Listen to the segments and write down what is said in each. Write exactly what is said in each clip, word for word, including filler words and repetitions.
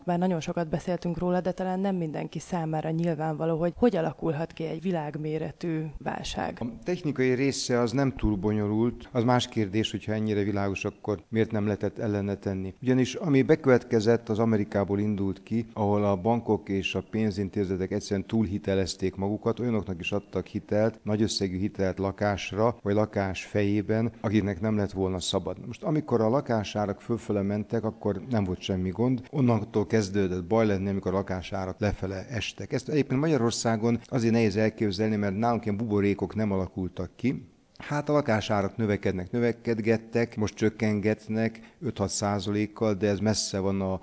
bár nagyon sokat beszéltünk róla, de talán nem mindenki számára nyilvánvaló, hogy hogy alakulhat ki egy világméretű válság. A technikai része az nem túl bonyolult, az más kérdés, hogyha ennyire világos, akkor miért nem lehetett ellene tenni. Ugyanis ami bekövetkezett, az Amerikából indult ki, ahol a bankok és a pénzintézetek egyszerűen túlhitelezték magukat, olyanoknak is adtak hitelt, nagy összegű hitelt lakásra, vagy lakás fejében, akiknek nem lett volna szabad. Most amikor a lakásárak fölfele mentek, akkor nem volt semmi gond. Onnantól kezdődött baj lenni, amikor a lakásárak lefele estek. Ezt egyébként Magyarországon azért nehéz elképzelni, mert nálunk ilyen buborékok nem alakultak ki. Hát a lakásárak növekednek, növekedgettek, most csökkengetnek öt-hat százalékkal, de ez messze van a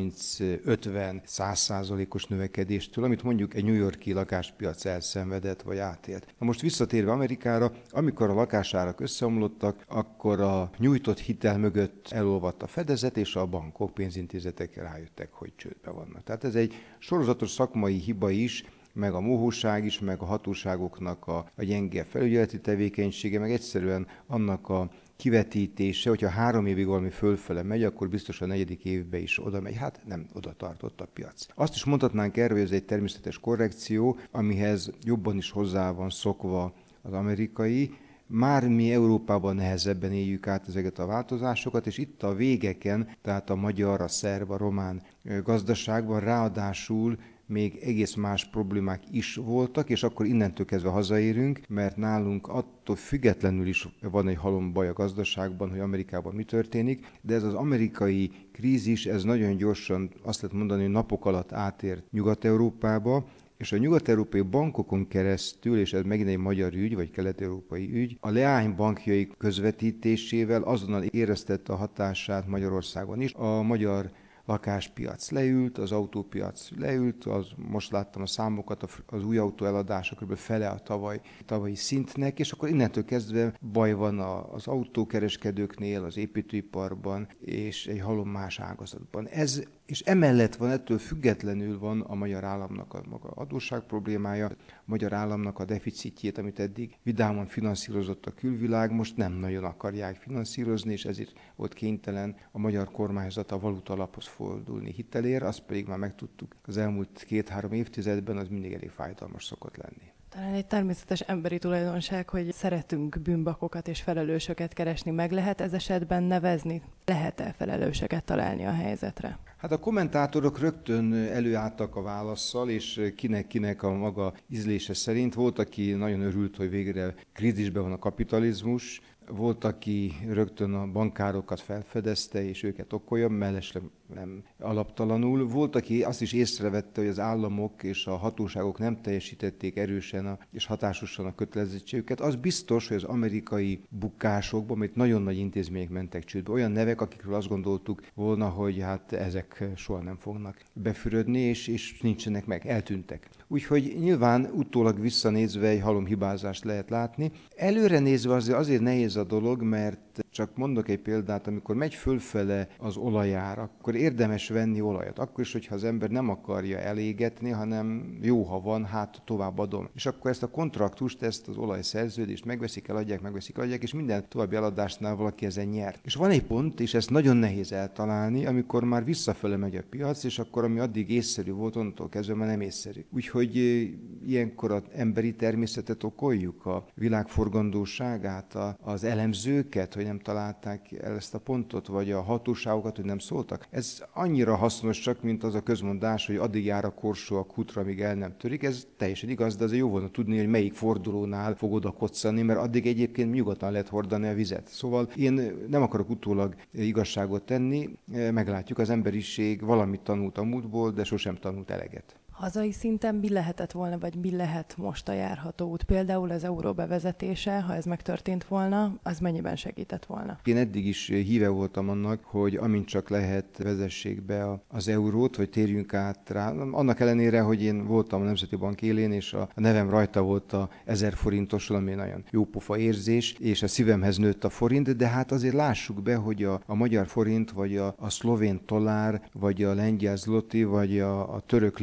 harminc-ötven-száz százalékos növekedéstől, amit mondjuk egy New York-i lakáspiac elszenvedett vagy átélt. Na most visszatérve Amerikára, amikor a lakásárak összeomlottak, akkor a nyújtott hitel mögött elolvadt a fedezet, és a bankok, pénzintézetek rájöttek, hogy csődbe vannak. Tehát ez egy sorozatos szakmai hiba is, meg a mohóság is, meg a hatóságoknak a, a gyenge felügyeleti tevékenysége, meg egyszerűen annak a kivetítése, hogyha három évig valami fölfele megy, akkor biztos a negyedik évbe is oda megy. Hát nem oda tartott a piac. Azt is mondhatnánk erről, hogy ez egy természetes korrekció, amihez jobban is hozzá van szokva az amerikai. Már mi Európában nehezebben éljük át ezeket a változásokat, és itt a végeken, tehát a magyar, a szerb, a román gazdaságban ráadásul még egész más problémák is voltak, és akkor innentől kezdve hazaérünk, mert nálunk attól függetlenül is van egy halom baj a gazdaságban, hogy Amerikában mi történik, de ez az amerikai krízis, ez nagyon gyorsan, azt lehet mondani, hogy napok alatt átért Nyugat-Európába, és a nyugat-európai bankokon keresztül, és ez megint egy magyar ügy, vagy kelet-európai ügy, a leánybankjai közvetítésével azonnal éreztette a hatását Magyarországon is. A magyar lakáspiac leült, az autópiac leült, az, most láttam a számokat, az új autó eladása kb. Fele a tavaly, tavalyi szintnek, és akkor innentől kezdve baj van az autókereskedőknél, az építőiparban, és egy halom más ágazatban. Ez, és emellett van, ettől függetlenül van a magyar államnak a maga adósság problémája, a magyar államnak a deficitjét, amit eddig vidáman finanszírozott a külvilág, most nem nagyon akarják finanszírozni, és ezért volt kénytelen a magyar kormányzat a valutalaphoz fordulni hitelér, azt pedig már megtudtuk az elmúlt két-három évtizedben, az mindig elég fájdalmas szokott lenni. Talán egy természetes emberi tulajdonság, hogy szeretünk bűnbakokat és felelősöket keresni, meg lehet ez esetben nevezni? Lehet-e felelősöket találni a helyzetre? Hát a kommentátorok rögtön előálltak a válasszal, és kinek-kinek a maga ízlése szerint. Volt, aki nagyon örült, hogy végre krízisben van a kapitalizmus, volt, aki rögtön a bankárokat felfedezte, és őket okolja, mellesleg nem alaptalanul. Volt, aki azt is észrevette, hogy az államok és a hatóságok nem teljesítették erősen a, és hatásosan a kötelezettségüket. Az biztos, hogy az amerikai bukásokban, amit nagyon nagy intézmények mentek csődbe, olyan nevek, akikről azt gondoltuk volna, hogy hát ezek soha nem fognak befürödni, és, és nincsenek meg, eltűntek. Úgyhogy nyilván utólag visszanézve egy halomhibázást lehet látni. Előre nézve azért, azért nehéz a dolog, mert csak mondok egy példát, amikor megy fölfele az olajár, akkor érdemes venni olajat. Akkor is, hogyha az ember nem akarja elégetni, hanem jó, ha van, hát tovább adom. És akkor ezt a kontraktust, ezt az olajszerződést megveszik, eladják, megveszik, eladják, és minden további eladásnál valaki ezen nyert. És van egy pont, és ezt nagyon nehéz eltalálni, amikor már visszafele megy a piac, és akkor ami addig észszerű volt, onnantól kezdve már nem észszerű. Úgyhogy ilyenkor az emberi természetet okoljuk, a világ forgandóságát, az elemzőket, hogy nem találták el ezt a pontot, vagy a hatóságokat, hogy nem szóltak. Ez annyira hasznos csak, mint az a közmondás, hogy addig jár a korsó a kutra, amíg el nem törik. Ez teljesen igaz, de azért jó volna tudni, hogy melyik fordulónál fog oda koccani, mert addig egyébként nyugodtan lehet hordani a vizet. Szóval én nem akarok utólag igazságot tenni, meglátjuk, az emberiség valamit tanult a múltból, de sosem tanult eleget. Hazai szinten mi lehetett volna, vagy mi lehet most a járható út? Például az euró bevezetése, ha ez megtörtént volna, az mennyiben segített volna? Én eddig is híve voltam annak, hogy amint csak lehet, vezessék be az eurót, vagy térjünk át rá. Annak ellenére, hogy én voltam a Nemzeti Bank élén, és a nevem rajta volt a ezer forintoson, ami nagyon jópofa érzés, és a szívemhez nőtt a forint, de hát azért lássuk be, hogy a, a magyar forint, vagy a, a szlovén tolár, vagy a lengyel zloty, vagy a, a török líra, hát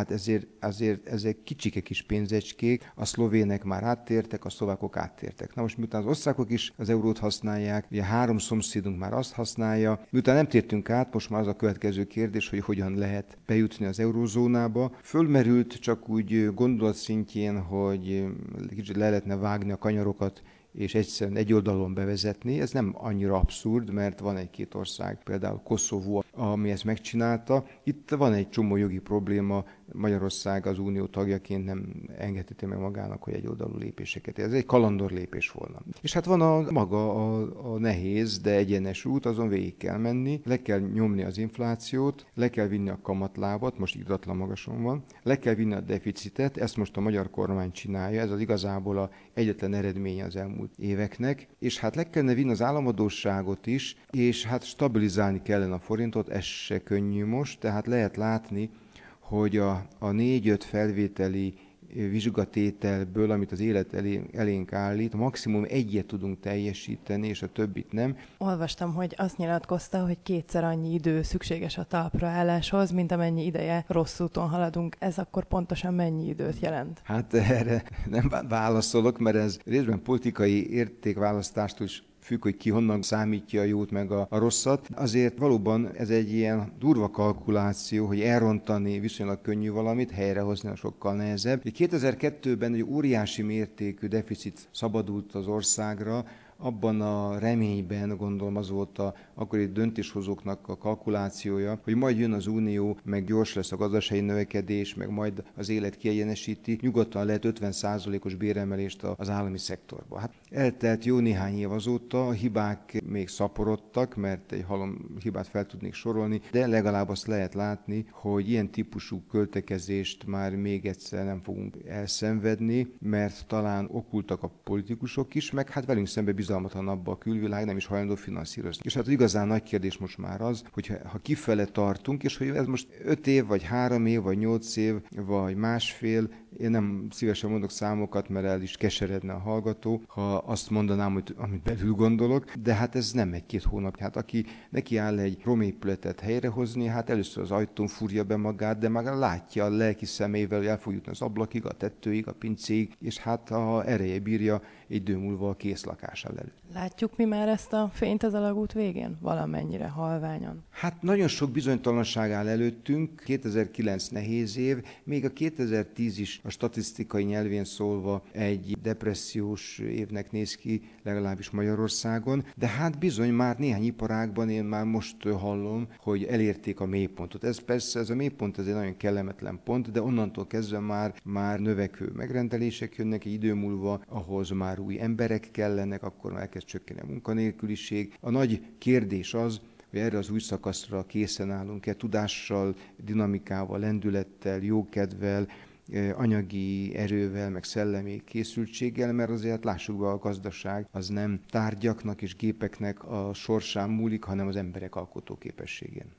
hát ezért, azért ezek kicsike kis pénzecskék, a szlovének már áttértek, a szlovákok áttértek. Na most miután az osztrákok is az eurót használják, ugye három szomszédunk már azt használja, miután nem tértünk át, most már az a következő kérdés, hogy hogyan lehet bejutni az eurózónába. Fölmerült csak úgy gondolat szintjén, hogy kicsit le lehetne vágni a kanyarokat, és egyszerűen egy oldalon bevezetni. Ez nem annyira abszurd, mert van egy-két ország, például Koszovó, ami ezt megcsinálta. Itt van egy csomó jogi probléma, Magyarország az unió tagjaként nem engedheti meg magának, hogy egy oldalú lépéseket. Ez egy kalandor lépés volna. És hát van a maga a, a nehéz, de egyenes út, azon végig kell menni, le kell nyomni az inflációt, le kell vinni a kamatlábat, most iratlan magason van, le kell vinni a deficitet, ezt most a magyar kormány csinálja, ez az igazából a egyetlen eredménye az elmúlt éveknek, és hát le kellene vinni az államadósságot is, és hát stabilizálni kellene a forintot, ez se könnyű most, tehát lehet látni, hogy a, a négy-öt felvételi vizsgatételből, amit az élet elé, elénk állít, maximum egyet tudunk teljesíteni, és a többit nem. Olvastam, hogy azt nyilatkozta, hogy kétszer annyi idő szükséges a talpraálláshoz, mint amennyi ideje rossz úton haladunk. Ez akkor pontosan mennyi időt jelent? Hát erre nem válaszolok, mert ez részben politikai értékválasztástól is függ, hogy ki honnan számítja a jót meg a, a rosszat. Azért valóban ez egy ilyen durva kalkuláció, hogy elrontani viszonylag könnyű valamit, helyrehozni a sokkal nehezebb. kétezer-kettőben egy óriási mértékű deficit szabadult az országra, abban a reményben, gondolom az volt a akkori döntéshozóknak a kalkulációja, hogy majd jön az unió, meg gyors lesz a gazdasági növekedés, meg majd az élet kiegyenesíti, nyugodtan lehet ötven százalékos béremelést az állami szektorba. Hát eltelt jó néhány év azóta, a hibák még szaporodtak, mert egy halom hibát fel tudnék sorolni, de legalább azt lehet látni, hogy ilyen típusú költekezést már még egyszer nem fogunk elszenvedni, mert talán okultak a politikusok is, meg hát velünk szembe bizalmatlanabb a külvilág, nem is hajlandó finanszírozni. És hát az igazán nagy kérdés most már az, hogy ha kifele tartunk, és hogy ez most öt év, vagy három év, vagy nyolc év, vagy másfél, én nem szívesen mondok számokat, mert el is keseredne a hallgató, ha azt mondanám, hogy amit belül gondolok, de hát ez nem egy-két hónap. Hát aki neki áll egy romépületet helyrehozni, hát először az ajtón fúrja be magát, de már látja a lelki szemével, hogy el fog jutni az ablakig, a tetőig, a pincéig, és hát ha ereje bírja, egy idő múlva a kész lakással elő. Látjuk mi már ezt a fényt az alagút végén? Valamennyire halványan. Hát nagyon sok bizonytalanság áll előttünk, kétezer-kilenc nehéz év, még a kétezer-tíz is a statisztikai nyelvén szólva egy depressziós évnek néz ki, legalábbis Magyarországon, de hát bizony már néhány iparágban én már most hallom, hogy elérték a mélypontot. Ez persze, ez a mélypont ez egy nagyon kellemetlen pont, de onnantól kezdve már, már növekvő megrendelések jönnek egy idő múlva, ahhoz már új emberek kellenek, akkor már elkezd csökkenni a munkanélküliség. A nagy kérdés az, hogy erre az új szakaszra készen állunk-e, tudással, dinamikával, lendülettel, jókedvel, anyagi erővel, meg szellemi készültséggel, mert azért lássuk be, a gazdaság az nem tárgyaknak és gépeknek a sorsán múlik, hanem az emberek alkotóképességén.